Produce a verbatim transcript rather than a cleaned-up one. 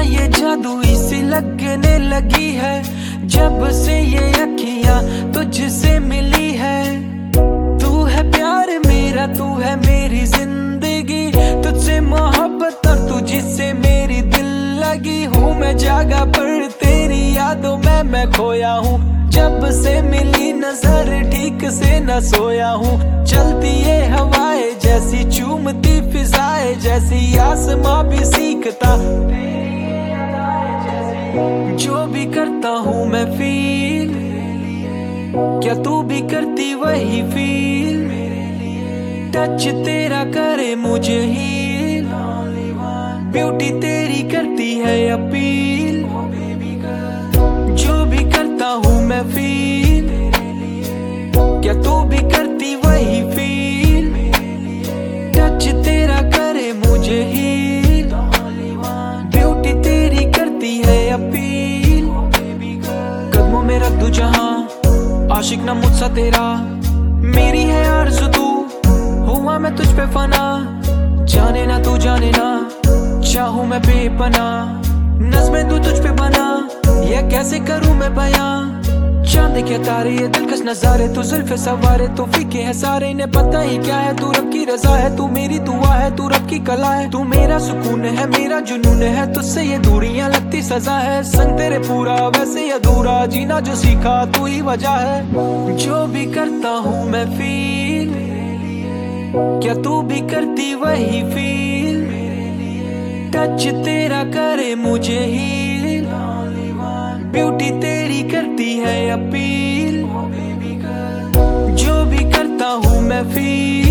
ये जादुई सी लगने लगी है जब से ये अखियां तुझसे मिली है। तू है प्यार मेरा, तू है मेरी जिंदगी, तुझसे मोहब्बत और तुझसे मेरी दिल लगी। हूँ मैं जागा पर तेरी यादों में मैं खोया हूँ, जब से मिली नजर ठीक से न सोया हूँ। चलती ये हवाएं जैसी, चूमती फिजाएं जैसी, आसमां भी सीखता जो भी करता हूँ मैं फील, क्या तू भी करती वही फील? टच तेरा करे मुझे हील, ब्यूटी तेरी करती है अपील। जो भी करता हूँ मैं फील, क्या तू भी करती वही फील? टच तेरा करे मुझे हील, ब्यूटी तेरी करती है अपील। कदमों में रख दूं जहां, आशिक ना मुझसा तेरा, मेरी है आरज़ू तू, हुआ मैं तुझ पे फना। जाने ना तू जाने ना, चाहूं मैं बेपना, नज़्में तू तुझ पे बना, ये कैसे करूं मैं बयां? चांद के तारे ये दिलकश नजारे, तू जुल्फ़े सवारे, तू फीके है सारे, इन्हें पता ही क्या है तू रब की रजा है। तू मेरी दुआ है, तू रब की कला है, तू मेरा सुकून है, मेरा जुनून है, तुझसे ये दूरियां लगती सजा है। संग तेरे पूरा वैसे अधूरा, जीना जो सीखा तू ही वजह है। जो भी करता हूँ मैं फील, क्या तू भी करती वही फील? टच तेरा करे मुझे हील, ब्यूटी तेरी करती है अपील। जो भी करता हूँ मैं फील,